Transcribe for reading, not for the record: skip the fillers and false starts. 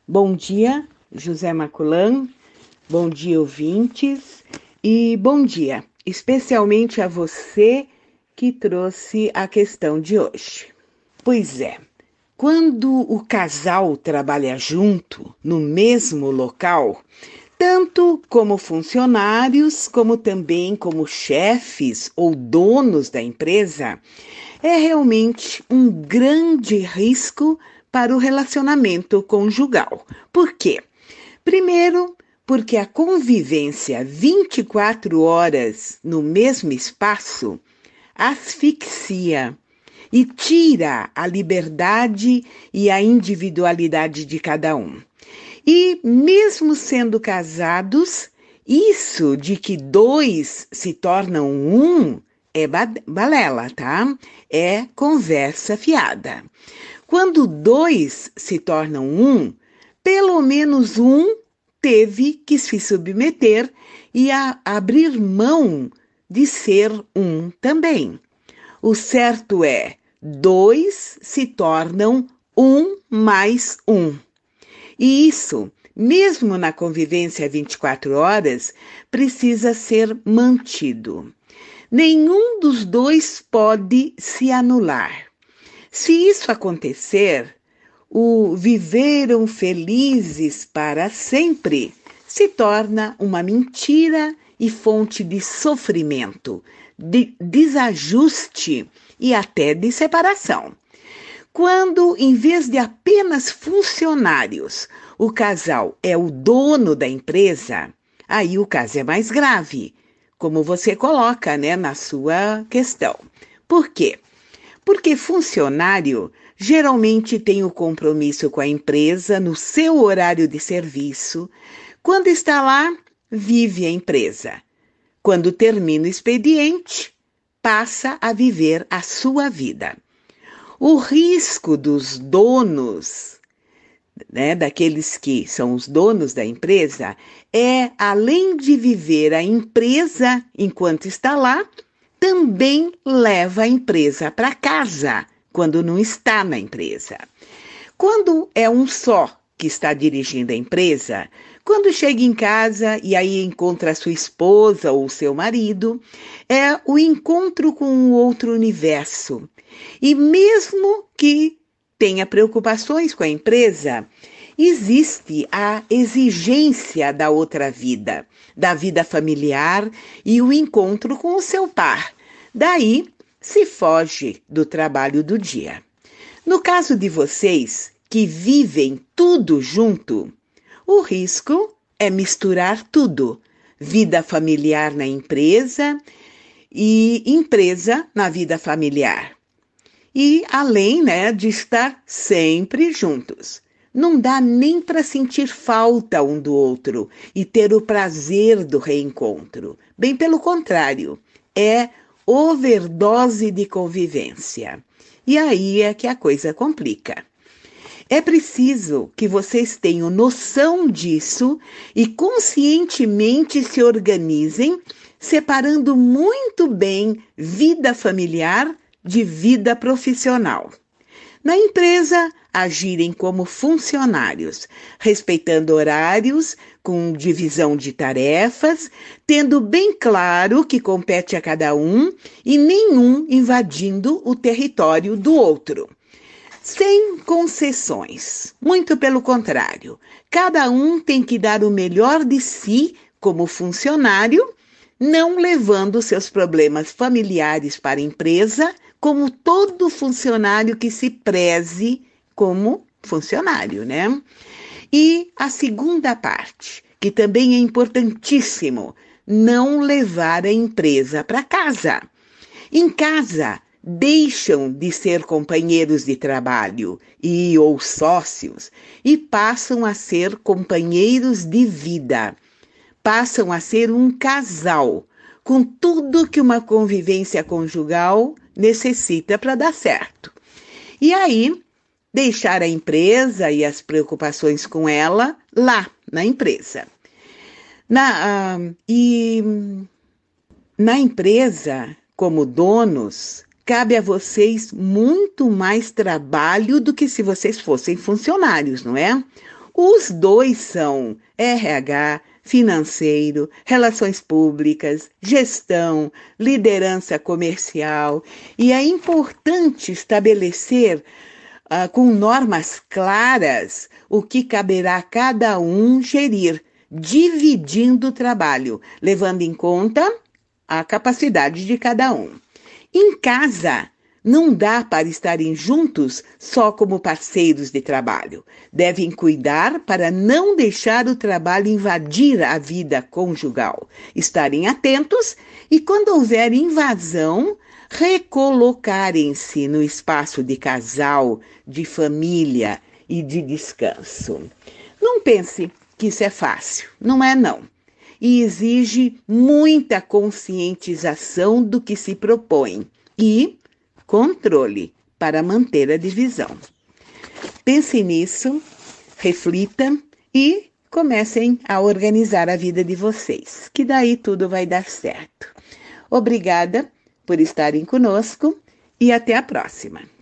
Bom dia, José Maculan, bom dia, ouvintes, e bom dia, especialmente a você que trouxe a questão de hoje. Pois é, quando o casal trabalha junto, no mesmo local, tanto como funcionários, como também como chefes ou donos da empresa, é realmente um grande risco para o relacionamento conjugal. Por quê? Primeiro, porque a convivência 24 horas no mesmo espaço asfixia e tira a liberdade e a individualidade de cada um. E mesmo sendo casados, isso de que dois se tornam um é balela, tá? É conversa fiada. Quando dois se tornam um, pelo menos um teve que se submeter e abrir mão de ser um também. O certo é, dois se tornam um mais um. E isso, mesmo na convivência 24 horas, precisa ser mantido. Nenhum dos dois pode se anular. Se isso acontecer, o viveram felizes para sempre se torna uma mentira e fonte de sofrimento, de desajuste e até de separação. Quando, em vez de apenas funcionários, o casal é o dono da empresa, aí o caso é mais grave, como você coloca, na sua questão. Por quê? Porque funcionário geralmente tem o compromisso com a empresa no seu horário de serviço. Quando está lá, vive a empresa. Quando termina o expediente, passa a viver a sua vida. O risco dos donos, daqueles que são os donos da empresa, é, além de viver a empresa enquanto está lá, também leva a empresa para casa, quando não está na empresa. Quando é um só que está dirigindo a empresa, quando chega em casa e aí encontra a sua esposa ou seu marido, é o encontro com um outro universo. E mesmo que tenha preocupações com a empresa, existe a exigência da outra vida, da vida familiar e o encontro com o seu par. Daí se foge do trabalho do dia. No caso de vocês que vivem tudo junto, o risco é misturar tudo: vida familiar na empresa e empresa na vida familiar. E além, de estar sempre juntos. Não dá nem para sentir falta um do outro e ter o prazer do reencontro. Bem pelo contrário, é overdose de convivência. E aí é que a coisa complica. É preciso que vocês tenham noção disso e conscientemente se organizem, separando muito bem vida familiar de vida profissional. Na empresa, agirem como funcionários, respeitando horários, com divisão de tarefas, tendo bem claro o que compete a cada um e nenhum invadindo o território do outro. Sem concessões, muito pelo contrário, cada um tem que dar o melhor de si como funcionário, não levando seus problemas familiares para a empresa, como todo funcionário que se preze como funcionário, E a segunda parte, que também é importantíssimo, não levar a empresa para casa. Em casa, deixam de ser companheiros de trabalho ou sócios e passam a ser companheiros de vida. Passam a ser um casal, com tudo que uma convivência conjugal necessita para dar certo. E aí, deixar a empresa e as preocupações com ela lá na empresa. Na empresa, como donos, cabe a vocês muito mais trabalho do que se vocês fossem funcionários, não é? Os dois são RH, financeiro, relações públicas, gestão, liderança comercial, e é importante estabelecer com normas claras o que caberá a cada um gerir, dividindo o trabalho, levando em conta a capacidade de cada um. Em casa, não dá para estarem juntos só como parceiros de trabalho. Devem cuidar para não deixar o trabalho invadir a vida conjugal. Estarem atentos e, quando houver invasão, recolocarem-se no espaço de casal, de família e de descanso. Não pense que isso é fácil. Não é, não. E exige muita conscientização do que se propõe e controle para manter a divisão. Pense nisso, reflita e comecem a organizar a vida de vocês, que daí tudo vai dar certo. Obrigada por estarem conosco e até a próxima.